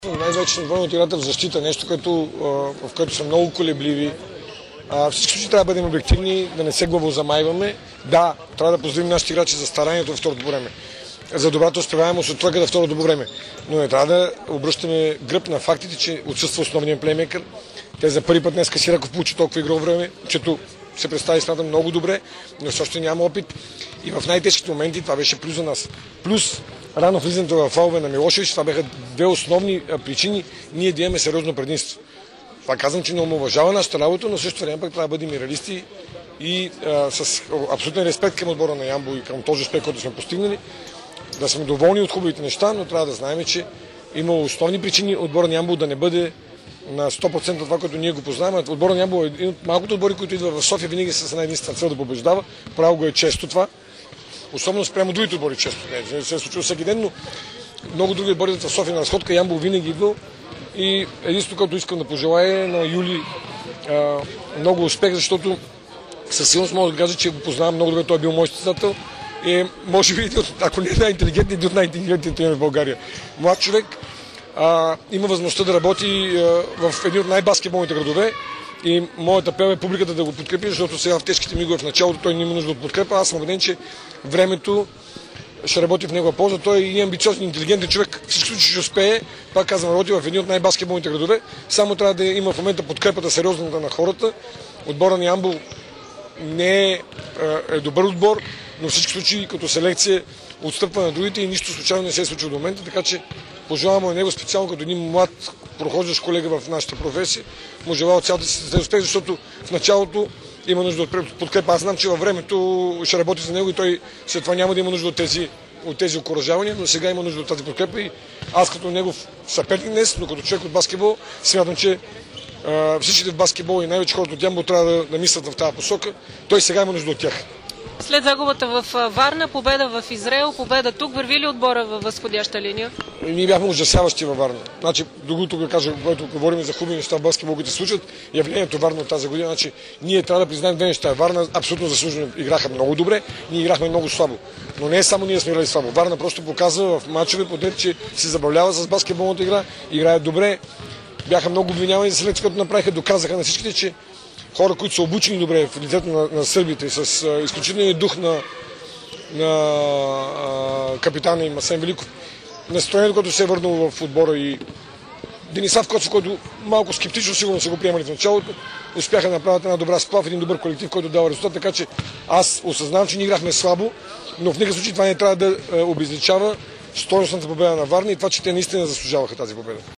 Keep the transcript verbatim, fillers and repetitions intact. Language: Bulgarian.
Най-вече съм доволен от играта в защита, нещо, което, в което са много колебливи. В всички случаи трябва да бъдем обективни, да не се главозамайваме. Да, трябва да поздравим нашите играчи за старанието във второто време, за добрата успеваемост от тройката във второто време. Но не трябва да обръщаме гръб на фактите, че отсъства основният плеймейкър. Те за първи път днес Сираков получи толкова игрово време, чето се представи смятам много добре, но също няма опит. И в най-тежките моменти това беше плюс за нас. Плюс рано влизането в фалове на Милошевич, това бяха две основни причини ние да имаме сериозно предимство. Това казвам, че не омаловажава нашата работа, но също време пък трябва да бъдем и реалисти и а, с абсолютен респект към отбора на Ямбол и към този успех, който сме постигнали. Да сме доволни от хубавите неща, но трябва да знаем, че има основни причини отбора на Ямбол да не бъде на сто процента това, което ние го познаваме. Отбора на Ямбол е един от малкото отбори, които идва в София винаги с една единствена цел да побеждава. Право го е често това. Особено спрямо другите отбори често. Не, не се е случило всеки ден, но много други отбори в София на разходка. Ямбол винаги идва. И единството, което искам да пожелая на Юли а, много успех, защото със сигурност мога да кажа, че го познавам много добре. Той е бил мой състезател. И може би, ако не е най-интелигентен, един от най-интелигентните в България. Млад човек а, има възможността да работи а, в един от най-баскетболните градове. И моят апел е публиката да го подкрепи, защото сега в тежките мигове в началото той не има нужда от подкрепа. Аз съм убеден, че времето ще работи в негова полза. Той е и амбициозен, интелигентен човек. Всички случаи ще успее. Пак казвам, работи в един от най-баскетболните градове. Само трябва да има в момента подкрепата сериозната на хората. Отбора на Ямбол не е, е добър отбор, но в всички случаи като селекция отстъпва на другите и нищо случайно не се е случило до момента. Така че пожелавам на него специално като един млад прохождащ колега в нашата професия. Му желая цялата си успех, защото в началото има нужда от подкрепа. Аз знам, че във времето ще работи за него и той след това няма да има нужда от тези, от тези окуражавания, но сега има нужда от тази подкрепа и аз като негов съперник днес, но като човек от баскетбол, смятам, че а, всичките в баскетбол и най-вече хората от Ямбол трябва да, да мислят в тази посока. Той сега има нужда от тях. След загубата в Варна, победа в Израел, победа тук, върви ли отбора във възходяща линия? Ние бяхме ужасяващи във Варна. Значи, другото, го кажа, когато говорим за хубави неща в баскетбол, които се случват, явлението Варна от тази година. Значи, ние трябва да признаем две неща. Варна абсолютно заслужено играха много добре, ние играхме много слабо. Но не е само ние сме играли слабо. Варна просто показва в мачове подред, че се забавлява с баскетболната игра, играе добре. Бяха много обвинявани за селекция, като направиха, доказаха на всичките, че хора, които са обучени добре в лицето на, на сърбите, с а, изключителния дух на, на а, капитана им Асен Великов, настроението, което се е върнало в отбора и Денислав Коцев, който малко скептично сигурно са го приемали в началото, успяха да направят една добра сплав, един добър колектив, който дава резултат, така че аз осъзнавам, че ние играхме слабо, но в никакъв случай това не трябва да обезличава стойностната победа на Варна и това, че те наистина заслужаваха тази победа.